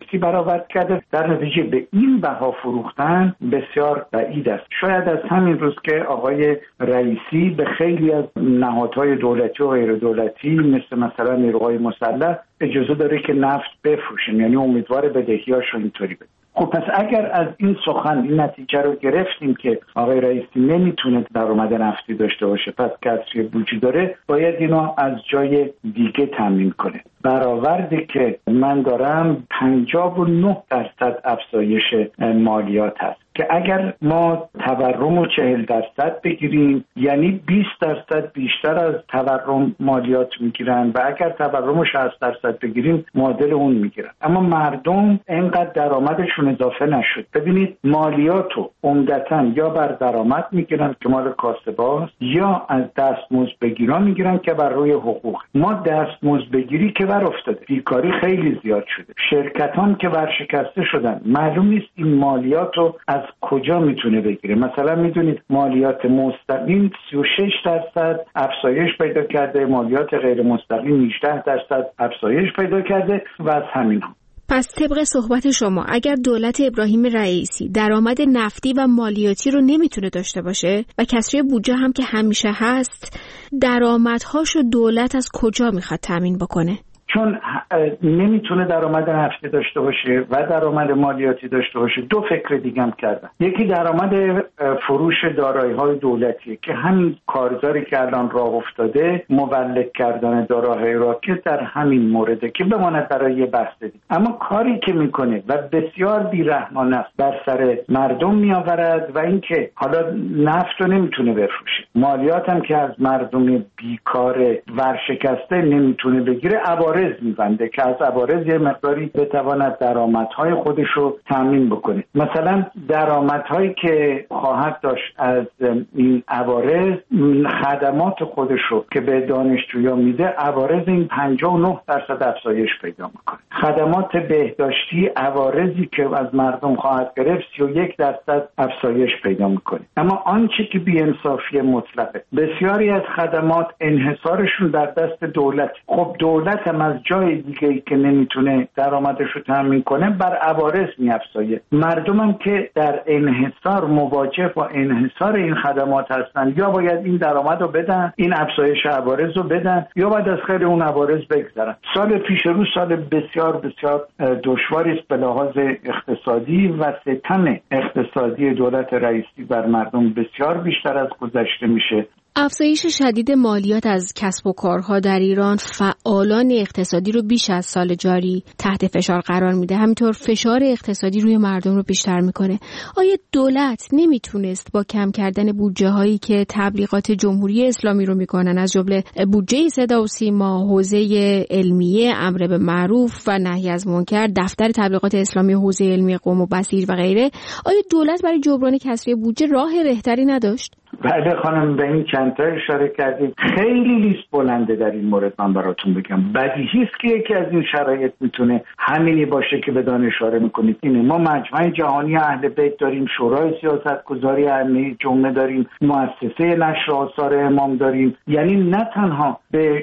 رئیسی برآورد کرده، در نتیجه به این بها فروختن بسیار بعید است. شاید از همین روز که آقای رئیسی به خیلی از نهادهای دولتی و غیر دولتی مثلا نیروهای مسلح اجازه داره که نفت بفروشن، یعنی امیدوار بدهیاش رو اینطوری بده. خب پس اگر از این سخن این نتیجه رو گرفتیم که آقای رئیسی نمیتونه درآمد نفتی داشته باشه، پس کسری بودجه داره، باید اینو از جای دیگه تامین کنه. برآوردی که من دارم 59% افزایش مالیات هست که اگر ما تورم رو 40% بگیریم یعنی 20% بیشتر از تورم مالیات میگیرن و اگر تورم رو 60% بگیریم معادل اون میگیرن. اما مردم اینقدر درآمدشون اضافه نشد. ببینید مالیات رو عمدتاً یا بر درآمد میگیرن که مال کاسباست یا از دستمزد بگیران میگیرن که بر روی حقوق. ما دستمزد بگیری که بر افتاده، بیکاری خیلی زیاد شده، شرکتان که ورشکسته شدن، معلوم نیست این مالیات رو از کجا میتونه بگیره. مثلا میدونید مالیات مستقیم 36% افزایش پیدا کرده، مالیات غیر مستقیم 18% افزایش پیدا کرده و از همین هم. پس طبق صحبت شما اگر دولت ابراهیم رئیسی درآمد نفتی و مالیاتی رو نمیتونه داشته باشه و کسری بودجه هم که همیشه هست، درآمدهاشو دولت از کجا میخواد تامین بکنه؟ چون نمیتونه درآمد نفتی داشته باشه و درآمد مالیاتی داشته باشه، دو فکر دیگه هم کردن. یکی درآمد فروش دارایی‌های دولتی که همین کارزاری که الان راه افتاده، مولد کردن دارایی را که در همین مورده که بماند برای یه بحث دیگه. اما کاری که میکنه و بسیار بی‌رحمانه است بر سر مردم میآورد و اینکه حالا نفت رو نمیتونه بفروشه، مالیات هم که از مردم بیکار ورشکسته نمیتونه بگیره، عوارض می‌بنده که از عوارض یه مقداری بتواند درآمدهای خودش رو تامین بکنه. مثلا درآمدهایی که خواهد داشت از این عوارض، خدمات خودش رو که به دانشجویان میده، عوارض این 59% افزایش پیدا میکنه. خدمات بهداشتی، عوارضی که از مردم خواهد گرفت 31% افزایش پیدا میکنه. اما آنچه که بی‌انصافی مطلقه، بسیاری از خدمات انحصارشون در دست دولت. خب دولت هم از جای دیگه‌ای که نمیتونه درآمدش رو تامین کنه بر عوارض میافزایه. مردم هم که در انحصار مواجه با انحصار این خدمات هستن، یا باید این درآمد رو بدن، این افزایش عوارض رو بدن، یا باید از خیر اون عوارض بگذرن. سال پیش رو سال بسیار بسیار دشواری است به لحاظ اقتصادی و ستم اقتصادی دولت رئیسی بر مردم بسیار بیشتر از گذشته میشه. افزایش شدید مالیات از کسب و کارها در ایران فعالان اقتصادی رو بیش از سال جاری تحت فشار قرار میده، همینطور فشار اقتصادی روی مردم رو بیشتر میکنه. آیا دولت نمیتونست با کم کردن بودجه هایی که تبلیغات جمهوری اسلامی رو میکنن، از جمله بودجه صدا و سیما، حوزه علمیه، امر به معروف و نهی از منکر، دفتر تبلیغات اسلامی، حوزه علمی قم و بصیر و غیره، آیا دولت برای جبران کسری بودجه راه رهتری نداشت؟ بله خانم، به این چند تا اشاره کردید. خیلی لیست بلنده در این مورد من براتون بگم. بدیهی است که یکی از این شرایط میتونه همینی باشه که بدان اشاره میکنید. اینه ما مجمع جهانی اهل بیت داریم، شورای سیاستگذاری ائمه جمعه داریم، مؤسسه نشر آثار امام داریم. یعنی نه تنها به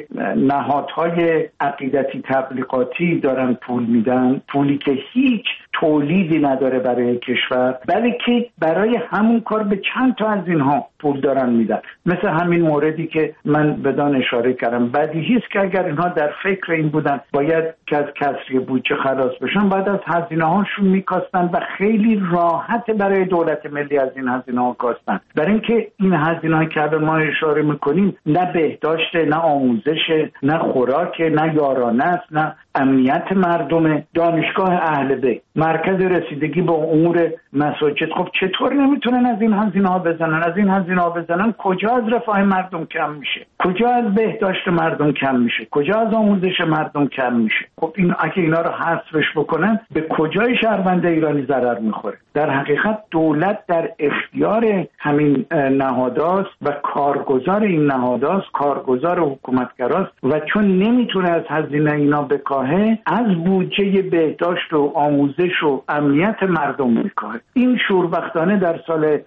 نهادهای عقیدتی تبلیغاتی دارن پول میدن، پولی که هیچ تولیدی نداره برای کشور، بلکه برای همون کار به چند تا از اینها پول دارن میدن. مثل همین موردی که من بدان اشاره کردم. بدیهی است که اگر اینها در فکر این بودن باید که از کسری بودجه خلاص بشن، بعد از هزینه هاشون میکاستن و خیلی راحت برای دولت ملی از این هزینه ها کاستن. برای اینکه این هزینه که الان ما اشاره میکنیم نه بهداشت، نه آموزش، نه خوراک، نه یارانه است، نه امنیت مردم، دانشگاه اهل بیت، مرکز رسیدگی به امور مساجد. خب چطور نمیتونن از این هزینه ها بزنن؟ از این هزینه ها بزنن کجا از رفاه مردم کم میشه؟ کجا از بهداشت مردم کم میشه؟ کجا از آموزش مردم کم میشه؟ خب این اگه اینا رو حذفش بکنن به کجای شهروند ایرانی ضرر میخوره؟ در حقیقت دولت در اختیار همین نهاداست و کارگزار این نهاداست، کارگزار حکومتگراست و چون نمیتونه از هزینه اینا بکاهه، از بودجه بهداشت و آموزش و امنیت مردم میکاهه. این شوربختانه در سال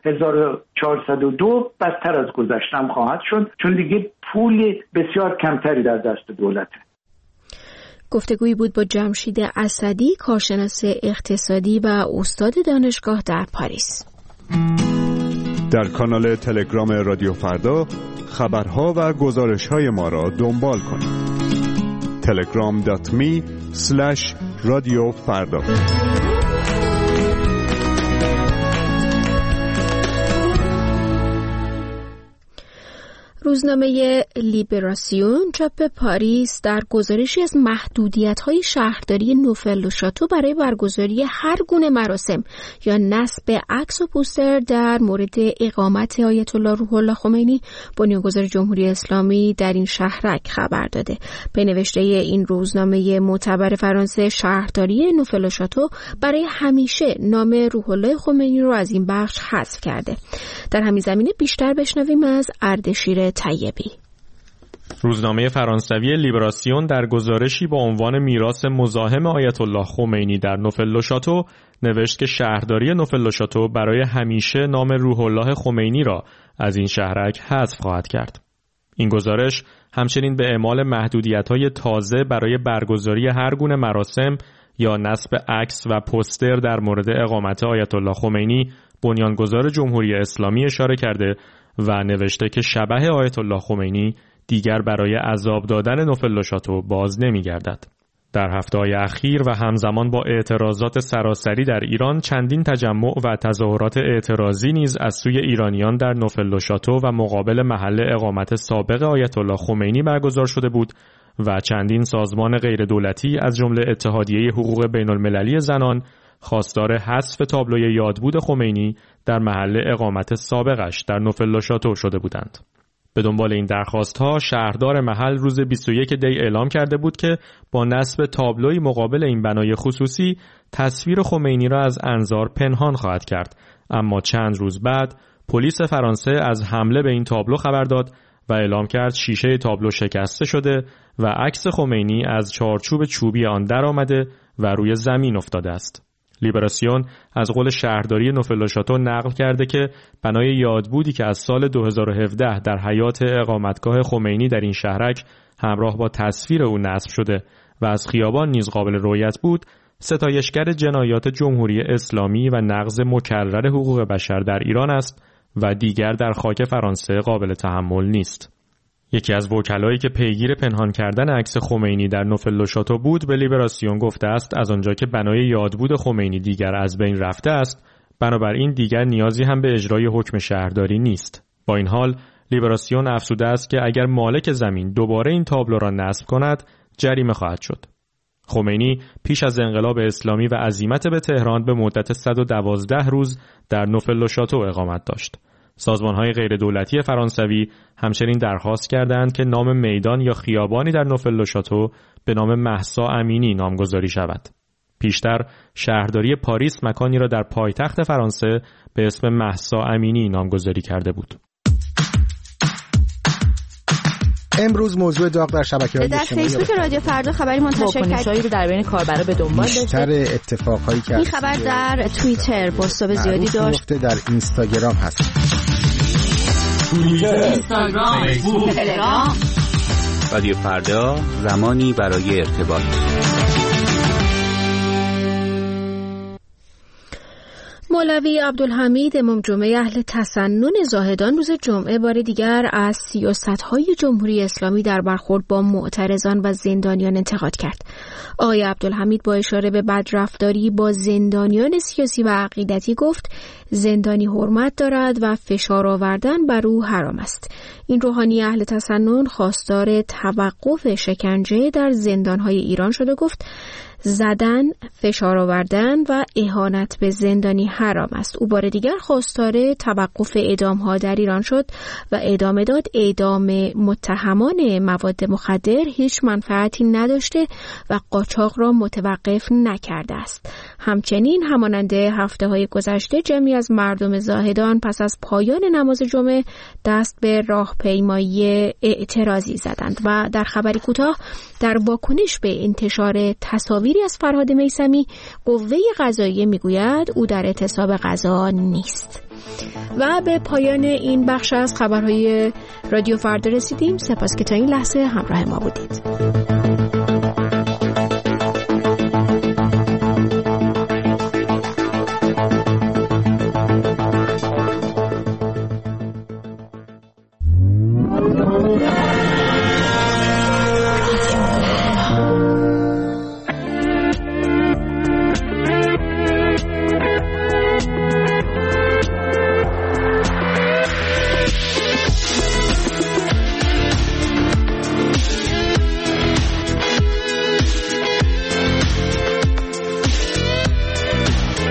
1402 بدتر از گذشتم خواهد شد، چون دیگه پول بسیار کمتری در دست دولته. گفتگویی بود با جمشید اسدی، کارشناس اقتصادی و استاد دانشگاه در پاریس. در کانال تلگرام رادیو فردا خبرها و گزارش‌های ما را دنبال کنید. telegram.me/رادیو فردا. روزنامه لیبراسیون چاپ پاریس در گزارشی از محدودیت‌های شهرداری نوفل و شاتو برای برگزاری هر گونه مراسم یا نصب عکس و پوستر در مورد اقامت آیت الله روح الله خمینی بنیانگذار جمهوری اسلامی در این شهرک خبر داده. به نوشته این روزنامه معتبر فرانسه، شهرداری نوفل و شاتو برای همیشه نام روح الله خمینی رو از این بخش حذف کرده. در همین زمینه بیشتر بشنویم از اردشیر طیبی. روزنامه فرانسوی لیبراسیون در گزارشی با عنوان میراث مزاحم آیت الله خمینی در نوفل و شاتو نوشت که شهرداری نوفل و شاتو برای همیشه نام روح الله خمینی را از این شهرک حذف خواهد کرد. این گزارش همچنین به اعمال محدودیت‌های تازه برای برگزاری هر گونه مراسم یا نصب عکس و پوستر در مورد اقامت آیت الله خمینی بنیانگذار جمهوری اسلامی اشاره کرده و نوشته که شبح آیت الله خمینی دیگر برای عذاب دادن نوفل و شاتو باز نمی‌گردد. در هفته‌های اخیر و همزمان با اعتراضات سراسری در ایران چندین تجمع و تظاهرات اعتراضی نیز از سوی ایرانیان در نوفل و شاتو و مقابل محل اقامت سابق آیت الله خمینی برگزار شده بود و چندین سازمان غیردولتی از جمله اتحادیه حقوق بین‌المللی زنان خواستار حذف تابلوی یادبود خمینی در محل اقامت سابقش در نوفل و شاتو شده بودند. به دنبال این درخواست‌ها شهردار محل روز 21 دی اعلام کرده بود که با نصب تابلوی مقابل این بنای خصوصی تصویر خمینی را از انظار پنهان خواهد کرد، اما چند روز بعد پلیس فرانسه از حمله به این تابلو خبر داد و اعلام کرد شیشه تابلو شکسته شده و عکس خمینی از چارچوب چوبی آن در آمده و روی زمین افتاده است. لیبراسیون از قول شهرداری نوفل و شاتو نقل کرده که بنای یادبودی که از سال 2017 در حیات اقامتگاه خمینی در این شهرک همراه با تصویر او نصب شده و از خیابان نیز قابل رؤیت بود، ستایشگر جنایات جمهوری اسلامی و نقض مکرر حقوق بشر در ایران است و دیگر در خاک فرانسه قابل تحمل نیست. یکی از وکلایی که پیگیر پنهان کردن عکس خمینی در نوفل و شاتو بود به لیبراسیون گفته است از آنجا که بنای یادبود خمینی دیگر از بین رفته است، بنابراین دیگر نیازی هم به اجرای حکم شهرداری نیست. با این حال لیبراسیون افزوده است که اگر مالک زمین دوباره این تابلو را نصب کند جریمه خواهد شد. خمینی پیش از انقلاب اسلامی و عزیمت به تهران به مدت 112 روز در نوفل و شاتو اقامت داشت. سازمان‌های غیردولتی فرانسوی همچنین درخواست کردند که نام میدان یا خیابانی در نوفل و شاتو به نام مهسا امینی نامگذاری شود. پیشتر شهرداری پاریس مکانی را در پایتخت فرانسه به اسم مهسا امینی نامگذاری کرده بود. امروز موضوع داغ در شبکه‌های اجتماعی در فیسبوک رادیو فردا خبری منتشر کردیم رو در بین کاربرا به دنبال داشته. بیشتر اتفاقایی که این خبر در توییتر بازتاب زیادی داشت. در اینستاگرام هست. توییتر، اینستاگرام، فیسبوک، تلگرام. رادیو فردا، زمانی برای ارتباط. مولوی عبدالحمید امام جمعه اهل تسنن زاهدان روز جمعه بار دیگر از سیاست‌های جمهوری اسلامی در برخورد با معترضان و زندانیان انتقاد کرد. آقای عبدالحمید با اشاره به بدرفتاری با زندانیان سیاسی و عقیدتی گفت زندانی حرمت دارد و فشار آوردن بر او حرام است. این روحانی اهل تسنن خواستار توقف شکنجه در زندان‌های ایران شد و گفت زدن، فشار آوردن و اهانت به زندانی حرام است. او بار دیگر خواستار توقف اعدام‌ها در ایران شد و ادامه داد اعدام متهمان مواد مخدر هیچ منفعتی نداشته و قاچاق را متوقف نکرده است. همچنین همانند هفته‌های گذشته جمعی از مردم زاهدان پس از پایان نماز جمعه دست به راهپیمایی اعتراضی زدند و در خبری کوتاه در واکنش به انتشار تصاویری از فرهاد میثمی قوه قضاییه میگوید او در اعتصاب قضا نیست. و به پایان این بخش از خبرهای رادیو فردا رسیدیم. سپاس که تا این لحظه همراه ما بودید.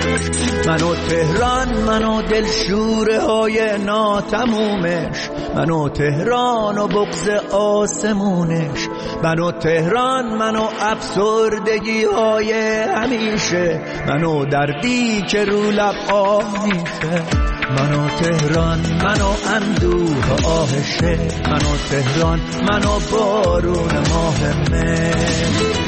من و تهران، من و دلشوره های ناتمومش، من و تهران و بغض آسمونش، من و تهران، من و افسردگی های همیشه، من و دردی که رو لب آه میشه، من و تهران، من و اندوه آهشه، من و تهران، من و بارون ماه مه.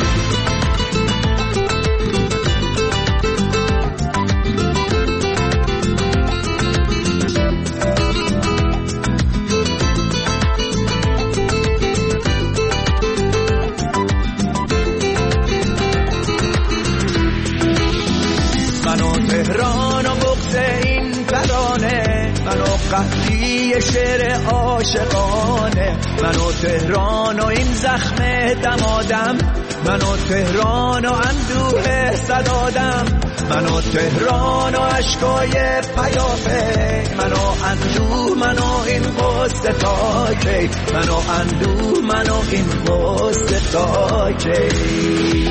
تهران و بغض این ترانه، من و قهری شعر عاشقانه، من و تهران و این زخم دمادم، من و تهران و اندوه صدادم، من و تهران و عشقای پیافه، من و اندوه، من و این قصه تا کی، من و اندوه، من و این قصه تا کی.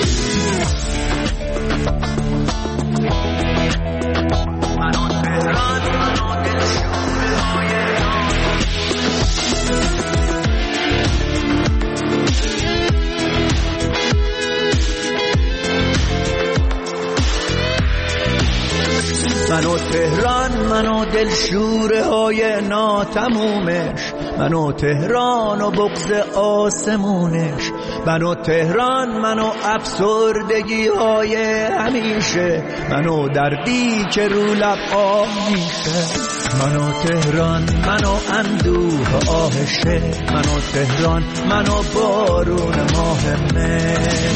من و تهران، من و دلشوره های ناتمومش، من و تهران و بغض آسمونش، من و تهران، من و افسردگی های همیشه، من و دردی که رو لب آه میشه، من و تهران، من و اندوه آهشه، من و تهران، من و بارون ماه مه.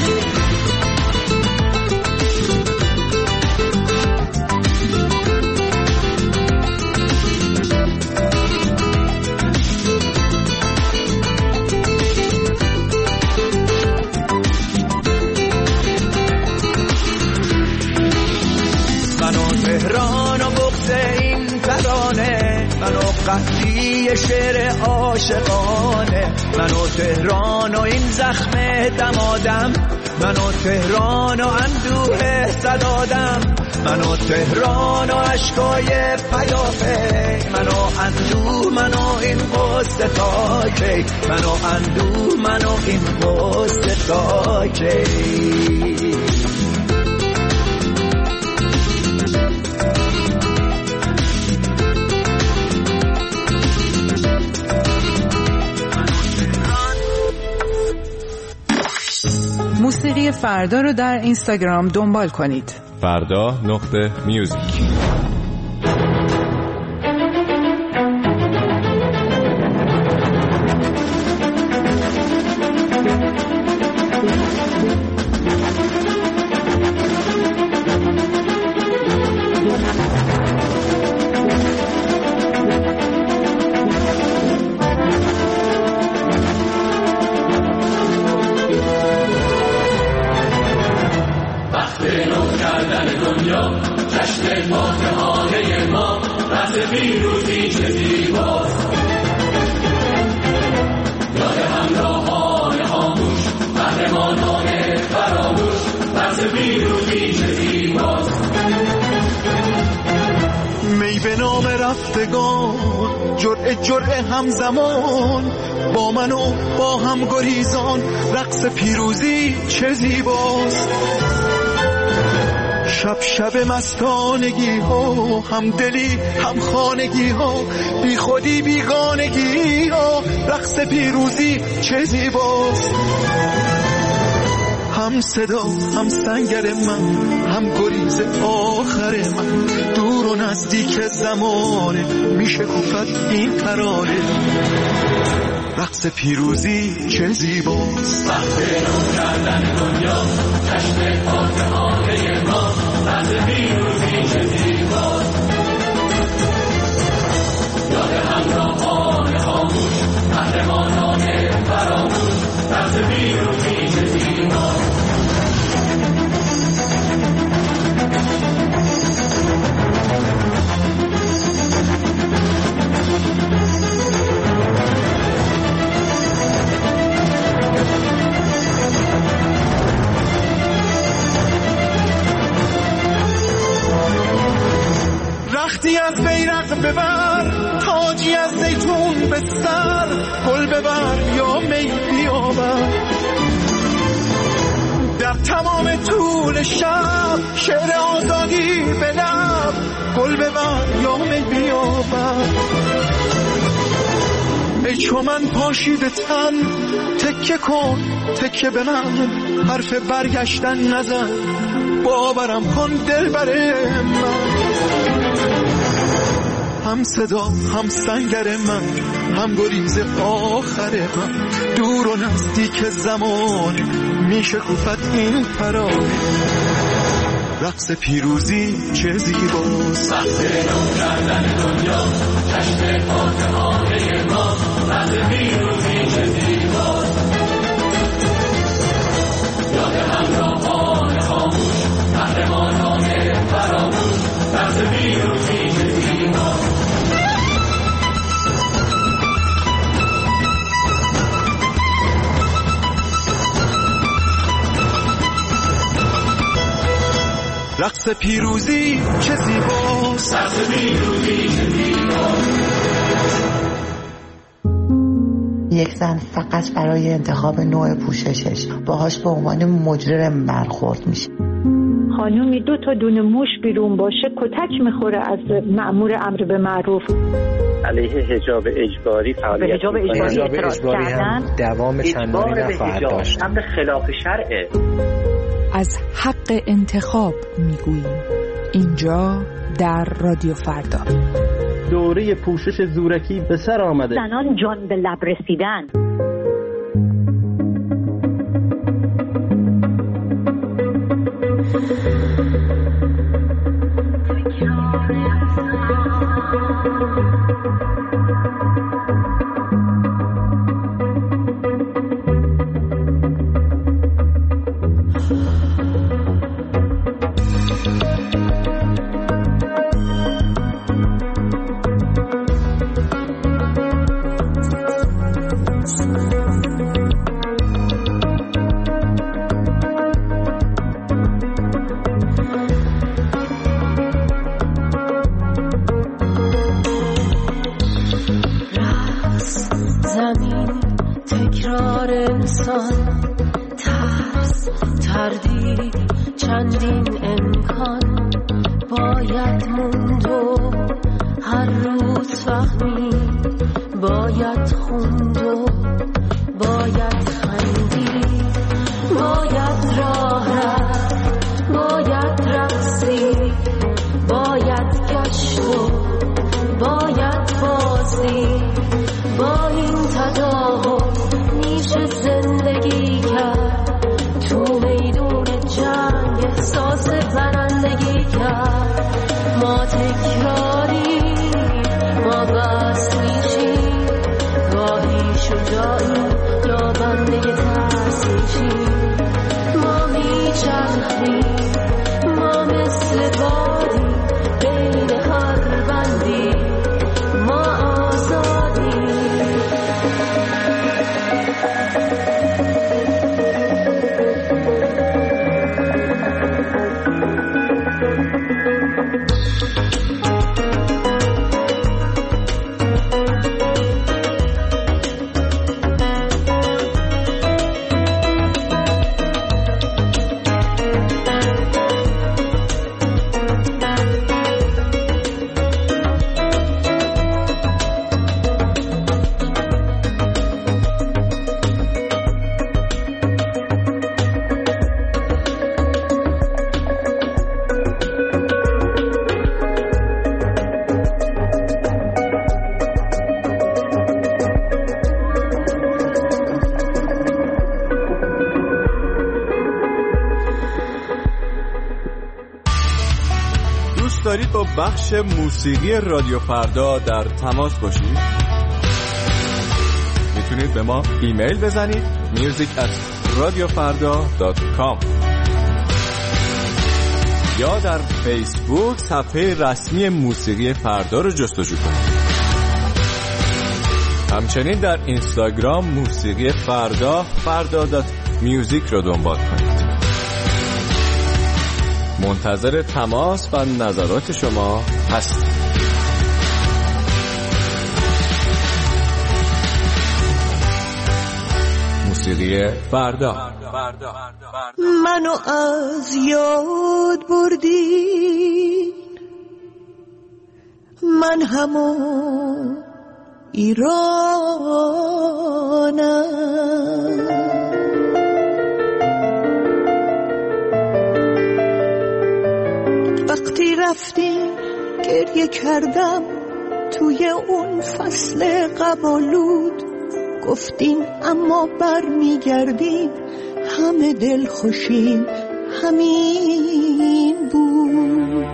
تهران و بغض این ترانه، من و قهری شعر عاشقانه، من و تهران و این زخم دمادم، من و تهران و اندوه صدادم، من و تهران و عشقای پیافه، من و اندوه، من و این قصه تا کی، من و اندوه، من و این قصه تا کی. موسیقی فردا رو در اینستاگرام دنبال کنید. فردا.میوزیک. می به نام رفتگان، جرعه همزمان، با من و با هم گریزان، رقص پیروزی چه زیباست. شب مستانگی ها، هم دلی هم خانگی ها، بی خودی بیگانگی ها، رقص پیروزی چه زیباست. هم صدا هم سنگر من، هم گریز آخر من، دور و نزدیک زمانه میشه گفت این ترانه. رقص پیروزی چه زیباست. وقت نو کردن دنیا، جشن فاتحانه ما، رقص پیروزی چه زیباست. یاد همراهان خاموش، قهرمانان فراموش، رقص پیروزی چه زیباست. رنگی از بیرق ببر، تاجی از زیتون به سر، گل ببر یا می بیاور. در تمام طول شب شعر آزادی به لب، گل ببر یا می بیاور. ای چو من پاشیده تن، تکه کن تکه به من، حرف برگشتن نزن، باورم کن دلبر من. هم صدا هم سنگر من، هم گریز آخر من، دور و نزدیک زمان میشه کوفت این ترانه. رقص پیروزی چه زیباست، وقت نو کردن دنیا، جشن فاتحانه ما. رقص پیروزی چه زیباست، یاد همراهان خاموش، قهرمانان فراموش. رقص پیروزی چه زیباست. رقص پیروزی چه زیباست، رقص پیروزی چه زیباست. یک زن فقط برای انتخاب نوع پوششش باهاش به عنوان مجرم برخورد میشه. خانومی 2 تا دونه موش بیرون باشه کتک میخوره از مأمور امر به معروف. علیه حجاب اجباری فعالیت حجاب اجباری هم دوام چندانی نخواهد داشت. امر خلاف شرعه. از حق انتخاب میگوییم اینجا در رادیو فردا. دوره پوشش زورکی به سر آمده. زنان جان به لب رسیدن. دارید با بخش موسیقی رادیو فردا در تماس باشید؟ میتونید به ما ایمیل بزنید music@radiofarda.com یا در فیسبوک صفحه رسمی موسیقی فردا رو جستجو کنید. همچنین در اینستاگرام موسیقی فردا.music رو دنبال کنید. منتظر تماس و نظرات شما هستیم. موسیقی فردا. منو از یاد بردی، من همون ایرانم. وقتی رفتیم گریه کردم توی اون فصل قبالود، گفتین اما بر میگردیم همه دل خوشیم همین بود.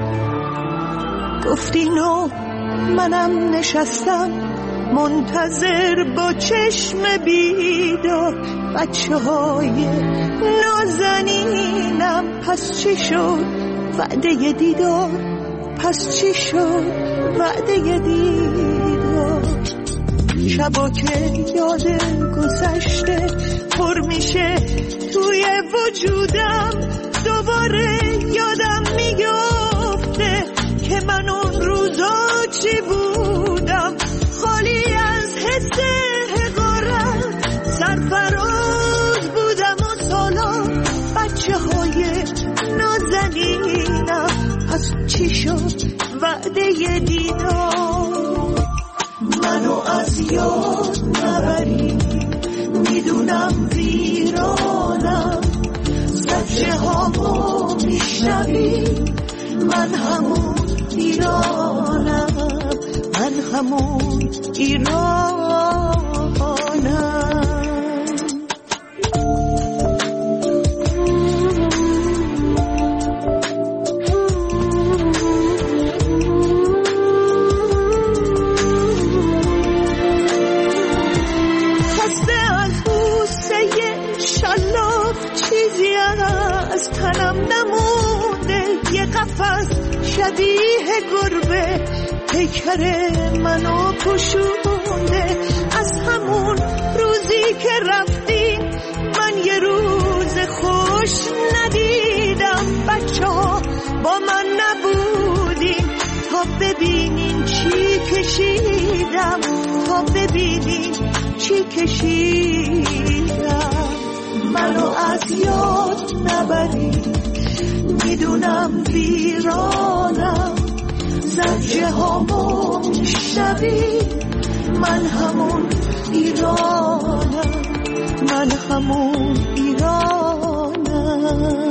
گفتین و منم نشستم منتظر با چشم بیدار، بچه های نازنینم پس چی شد وعده دیدار، پس چی شد وعده دیدار. شبا که یاد گذشته پر میشه توی وجودم، دوباره یادم میفته که من اون روزا چی بودم، خالی از حس حقارت سرفراز بودم و سالان بچه های نازنینم، پس چی شد وعده دیدار. منو از یاد نبری، میدونم ویرانم، زجه هامو میشنوی، من همون ایرانم، من همون ایرانم. از تنم نمونده یه قفس شبیه گربه، پیکر منو پوشونده. از همون روزی که رفتی من یه روز خوش ندیدم، بچه ها با من نبودین تا ببینین چی کشیدم، تا ببینین چی کشیدم. منو از یاد نبری، میدونم ویرانم، زجه هامو میشنوی، من همون ایرانم، من همون ایرانم.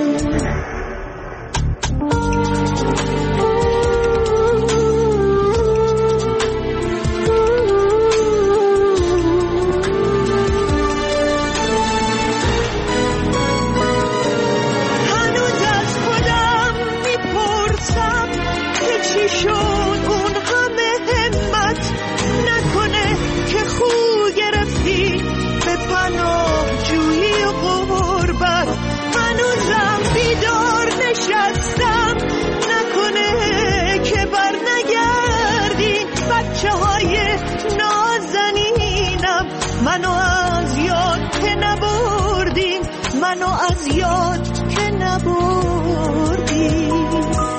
منو از یاد که نبردیم، منو از یاد که نبردیم،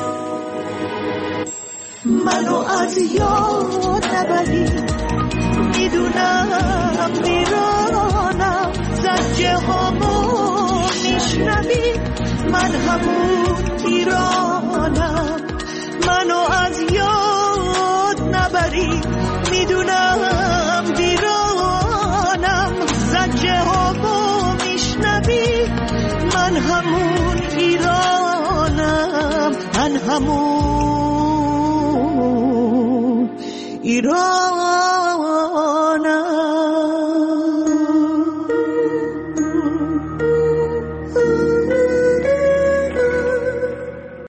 منو از یاد نبریم. میدونم ویرانم، زجه هامو میشنوی، من همون ایرانم. منو از یاد نبریم، میدونم ویرانم، زجه هامو میشنوی، من همون ایرانم، من همون ایران.